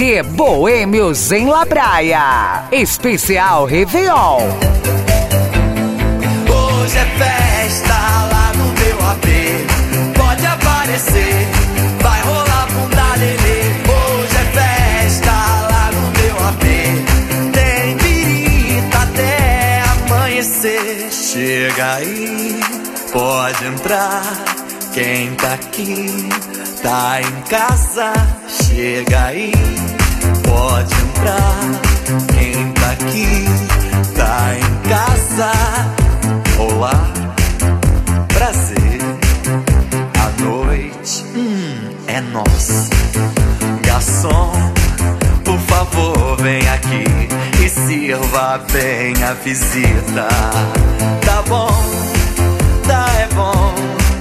de Boêmios em La Praia. Especial Réveillon. Hoje é festa lá no meu AP. Pode aparecer, vai rolar bunda lelê. Hoje é festa lá no meu AP. Tem birita até amanhecer. Chega aí, pode entrar. Quem tá aqui tá em casa. Chega aí, pode entrar. Quem tá aqui tá em casa. Olá, prazer. A noite é nossa. Garçom, por favor, vem aqui e sirva bem a visita. Tá bom, tá, é bom.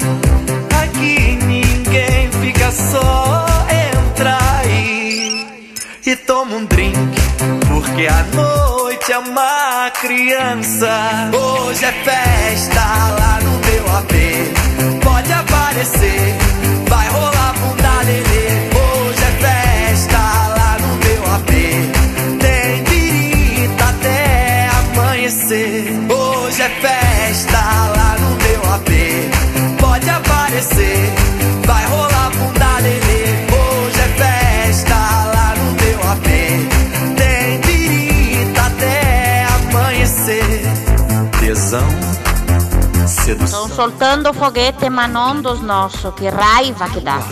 Aqui ninguém fica só. Entra aí e toma um drink, porque a noite é uma criança. Hoje é festa lá no meu AP. Pode aparecer, vai rolar bunda lelê. Hoje é festa lá no meu AP. Tem birita até amanhecer. Hoje é festa lá no meu AP. Pode aparecer, vai rolar bunda lelê. Hoje é festa lá no meu AP. Tem birita até amanhecer. Tesão, sedução. Estão soltando foguete, mas não dos nossos. Que raiva que dá.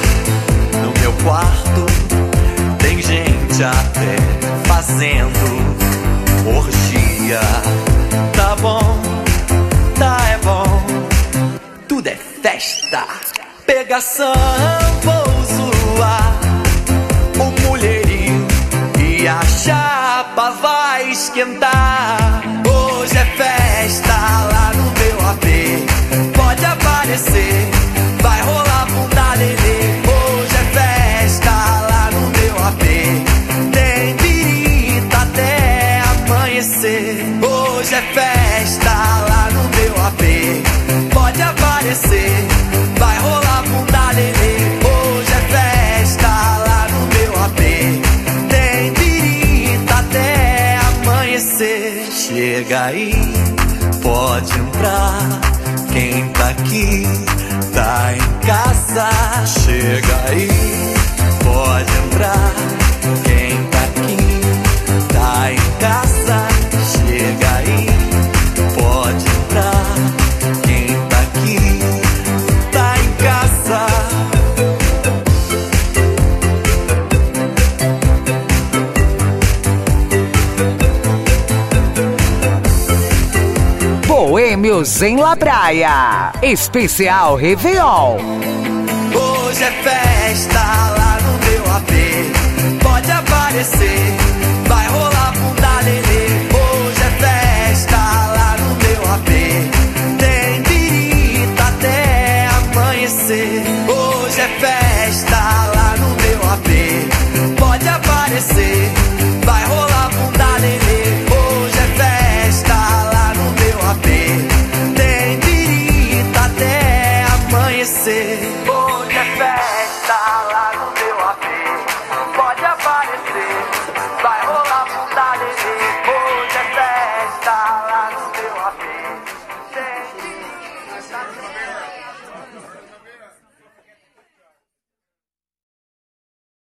No meu quarto tem gente até fazendo orgia. Tá bom, tá, é bom. Tudo é festa, pegação, vou zoar o mulherio e a chapa vai esquentar. Hoje é festa lá no meu AP. Pode aparecer, vai rolar bunda lelê. Hoje é festa lá no meu AP. Tem birita até amanhecer. Hoje é festa lá no meu AP. Pode aparecer, vai rolar bunda lelê. Hoje é festa lá no meu AP. Tem birita até amanhecer. Chega aí, pode entrar. Quem tá aqui tá em casa. Chega aí, pode entrar. Quem tá aqui tá em casa. Chega aí, pode entrar. Quem tá aqui tá em casa. Boêmios em La Praia. Especial Réveillon. Hoje é festa lá no meu AP. Pode aparecer, vai rolar bunda lelê. Hoje é festa lá no meu AP. Tem birita até amanhecer. Hoje é festa lá no meu AP. Pode aparecer,